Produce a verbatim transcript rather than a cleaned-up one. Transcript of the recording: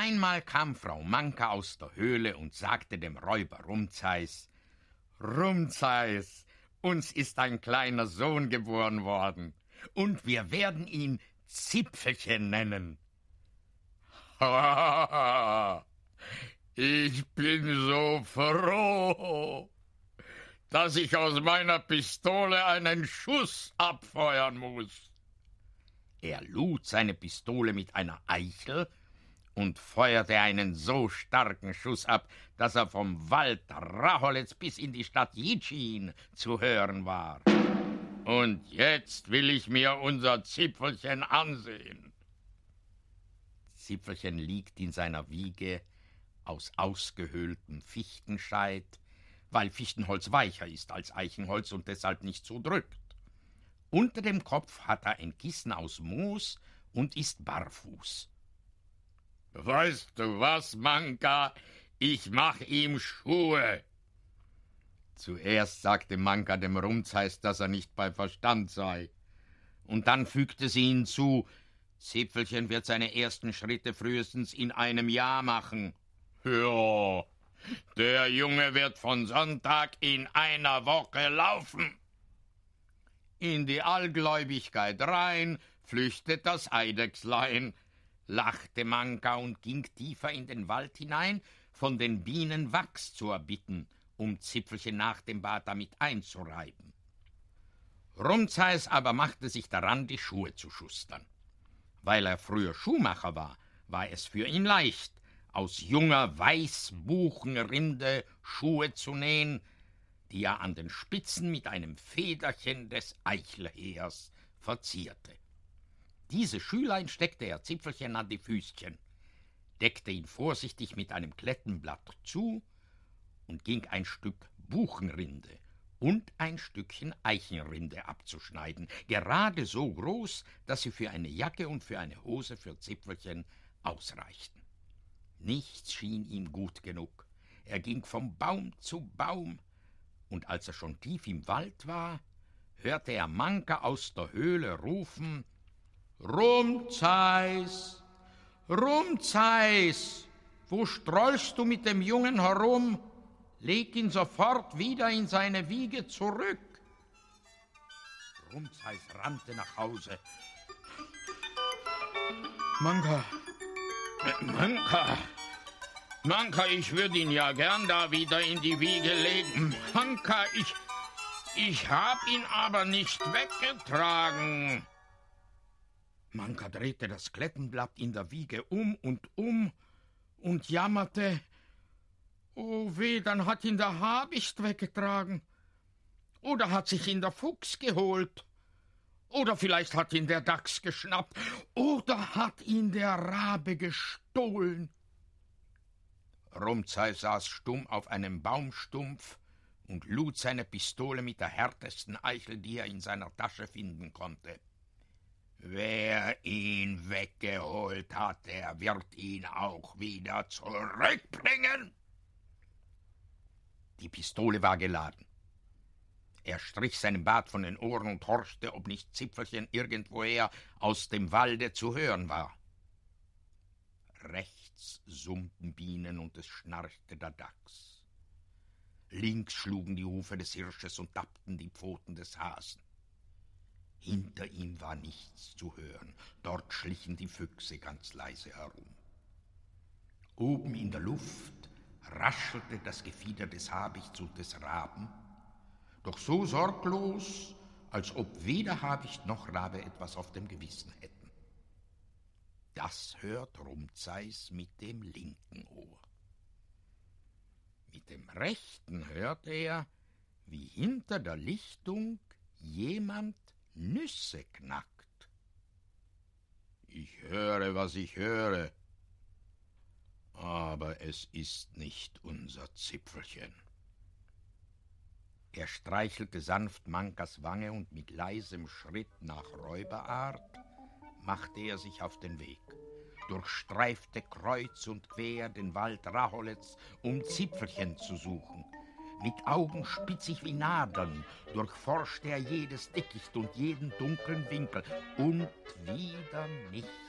Einmal kam Frau Manka aus der Höhle und sagte dem Räuber Rumzeis: Rumzeis, uns ist ein kleiner Sohn geboren worden, und wir werden ihn Zipfelchen nennen. Ha, ich bin so froh, dass ich aus meiner Pistole einen Schuss abfeuern muss. Er lud seine Pistole mit einer Eichel und feuerte einen so starken Schuss ab, dass er vom Wald Raholitz bis in die Stadt Jitschin zu hören war. Und jetzt will ich mir unser Zipfelchen ansehen. Zipfelchen liegt in seiner Wiege aus ausgehöhltem Fichtenscheit, weil Fichtenholz weicher ist als Eichenholz und deshalb nicht so drückt. Unter dem Kopf hat er ein Kissen aus Moos und ist barfuß. Weißt du was, Manka? Ich mach ihm Schuhe. Zuerst sagte Manka dem Rumzeis, dass er nicht bei Verstand sei. Und dann fügte sie hinzu: Zipfelchen wird seine ersten Schritte frühestens in einem Jahr machen. Ja, der Junge wird von Sonntag in einer Woche laufen. In die Allgläubigkeit rein flüchtet das Eidechslein, lachte Manka und ging tiefer in den Wald hinein, von den Bienen Wachs zu erbitten, um Zipfelchen nach dem Bad damit einzureiben. Rumzeis aber machte sich daran, die Schuhe zu schustern. Weil er früher Schuhmacher war, war es für ihn leicht, aus junger Weißbuchenrinde Schuhe zu nähen, die er an den Spitzen mit einem Federchen des Eichelheers verzierte. Diese Schülein steckte er Zipfelchen an die Füßchen, deckte ihn vorsichtig mit einem Klettenblatt zu und ging ein Stück Buchenrinde und ein Stückchen Eichenrinde abzuschneiden, gerade so groß, dass sie für eine Jacke und für eine Hose für Zipfelchen ausreichten. Nichts schien ihm gut genug. Er ging vom Baum zu Baum, und als er schon tief im Wald war, hörte er Manka aus der Höhle rufen: Rumzeis, Rumzeis, wo strollst du mit dem Jungen herum? Leg ihn sofort wieder in seine Wiege zurück. Rumzeis rannte nach Hause. Manka, äh, Manka, Manka, ich würde ihn ja gern da wieder in die Wiege legen. Manka, ich, ich hab ihn aber nicht weggetragen. Manka drehte das Klettenblatt in der Wiege um und um und jammerte: Oh weh, dann hat ihn der Habicht weggetragen. Oder hat sich ihn der Fuchs geholt. Oder vielleicht hat ihn der Dachs geschnappt. Oder hat ihn der Rabe gestohlen. Rumzeis saß stumm auf einem Baumstumpf und lud seine Pistole mit der härtesten Eichel, die er in seiner Tasche finden konnte. Wer ihn weggeholt hat, der wird ihn auch wieder zurückbringen. Die Pistole war geladen. Er strich seinem Bart von den Ohren und horchte, ob nicht Zipfelchen irgendwoher aus dem Walde zu hören war. Rechts summten Bienen und es schnarchte der Dachs. Links schlugen die Hufe des Hirsches und tappten die Pfoten des Hasen. Hinter ihm war nichts zu hören. Dort schlichen die Füchse ganz leise herum. Oben in der Luft raschelte das Gefieder des Habichts und des Raben, doch so sorglos, als ob weder Habicht noch Rabe etwas auf dem Gewissen hätten. Das hört Rumzeis mit dem linken Ohr. Mit dem rechten hört er, wie hinter der Lichtung jemand Nüsse knackt. Ich höre, was ich höre, aber es ist nicht unser Zipfelchen. Er streichelte sanft Mankas Wange und mit leisem Schritt nach Räuberart machte er sich auf den Weg, durchstreifte kreuz und quer den Wald Raholitz, um Zipfelchen zu suchen. Mit Augen spitzig wie Nadeln durchforschte er jedes Dickicht und jeden dunklen Winkel, und wieder nichts.